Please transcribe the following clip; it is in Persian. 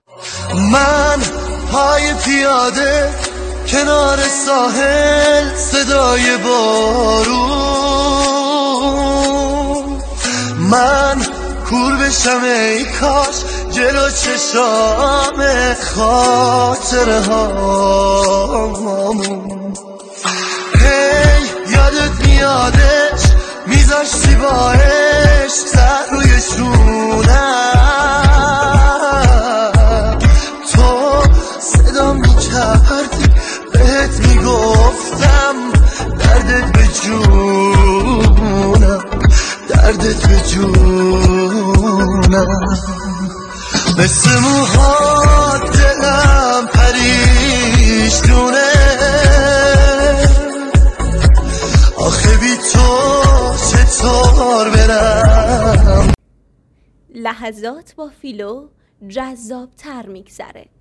من پای پیاده کنار ساحل، صدای بارون، من کور بشم ای کاش جلو چشام خاطره هامون. هی یادت میادش میذاشتی با عشق سر روی شونم، تو صدا میکردی بهت میگفتم دردت به جونم، دردت به جونم. مثل موهات دلم پریشونه، آخه بی تو چطور برم. لحظات با فیلو جذاب تر میگذره.